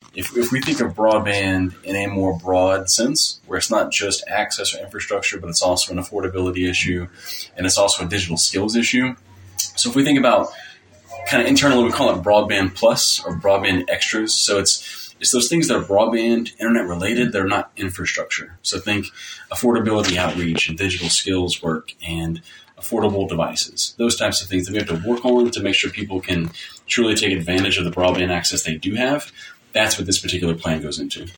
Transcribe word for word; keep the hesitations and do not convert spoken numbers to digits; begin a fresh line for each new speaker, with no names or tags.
if, if we think of broadband in a more broad sense, where it's not just access or infrastructure, but it's also an affordability issue, and it's also a digital skills issue. So if we think about kind of internally, we call it broadband plus or broadband extras. So it's it's those things that are broadband, internet related, they're not infrastructure. So think affordability outreach and digital skills work and affordable devices, those types of things that we have to work on to make sure people can truly take advantage of the broadband access they do have. That's what this particular plan goes into.